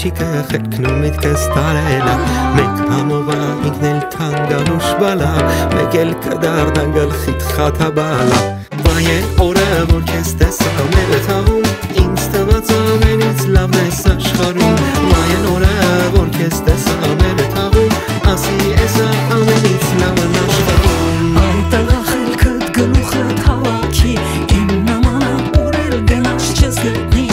աղջիկը խելքնում միտքս տարելա մեկ համովա ինքն էլ թանգանուշ բալա մեկ էլ կդառնա գլխիդ խաթաբալա Վայ է օրը որ քեզ տեսա մեր թաղում ինձ թվաց ամենից լավն ես աշխարհում Վայ է օրը որ քեզ տեսա մեր թաղում ասի էսա ամենից լավն աշխարհում Այդտեղ խելքդ գլուխդ հավաքի իմ նամանը օրել գնաց չես գտնի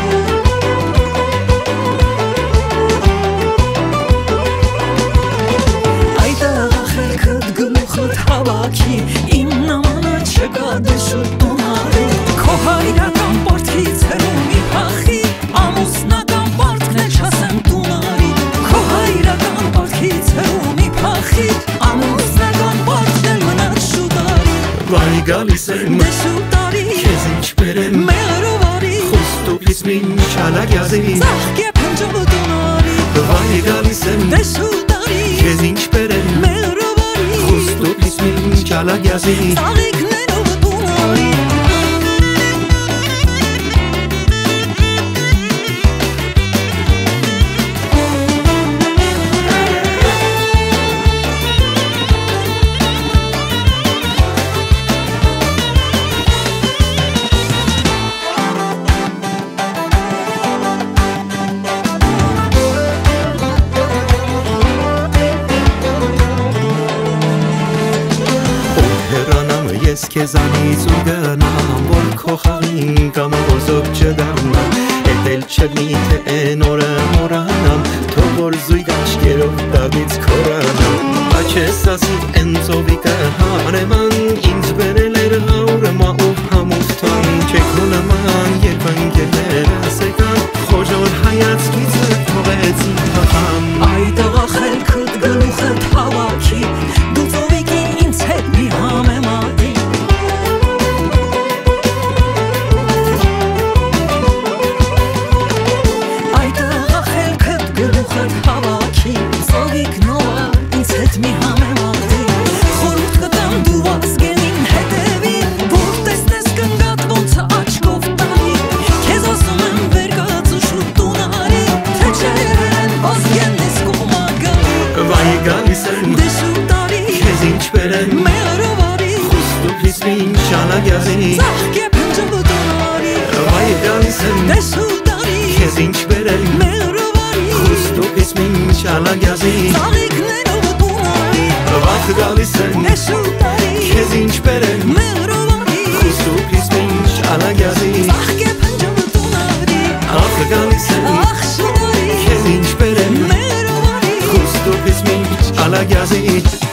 Այդտեղ խելքդ գլուխդ հավաքի իմ նամանը չկա դժուտ տունարի Քո հայրական պարտքից հեռու մի փախի ամուսնական պարտքն է չասեմ տունարի Քո հայրական պարտքից հեռու մի փախի ամուսնական պարտքն էլ մնաց շուտարի Վայ գալիս եմ Դե շուտարի քեզ ինչ բերեմ Մեղրովարի Խոստուքից մինչ ալագյազի Ծաղկե փնջով տունարի Վայ գալիս եմ Դե շուտարի քեզ ինչ բերեմ Մեղրովարի Խոստուքից մինչ ալագյազի Ծաղիկներով տունարի Ես քեզանից ու գնամ, որ քո խաղին կամ ոզով չդառնամ Էդ էլ չլի թե են օրը մորանամ, թող որ զույգ աչքերով տակից քորանամ Բայց ես ասի են ծովիկը հարեման, ինձ բերել էր հաուրը մաուվ համուստան Չեք հո նման երբ ընկերներ ասեկան, խոժոր հայացքիցը թողեց հախամ Այդտեղ խելքդ գլուխդ հավաքի, դու ծովիկի ինձ հետ մի համեմատի Հավաքի, ծովիկ նոա, ինձ հետ մի համեմատի Խորութ կտամ դու ազգենին հետևի Որ տեսնես կնգատ ոնց աչքով տալի Քեզ ասում եմ վեր կաց ու շուտ տունարի Թե չերեն ազգեն ես կողմագալի Վայ գալիս եմ Դե շուտարի քեզ ինչ բերեմ Մեղրովարի Խոստուքից մինչ ալագյազի Ծաղկե փնջով տունարի Վայ գալիս եմ Դե շուտարի քեզ ինչ բերեմ Մեղրովարի Խոստուքից մինչ ալագյազի Ծաղիկներով տունարի Վախ գալիս եմ Դե շուտարի քեզ ինչ բերեմ Մեղրովարի Խոստուքից մինչ ալագյազի Ծաղկե փնջով տունարի Ախ գալիս եմ Ախ շուտարի քեզ ինչ բերեմ Մեղրովարի Խոստուքից մինչ ալագյազի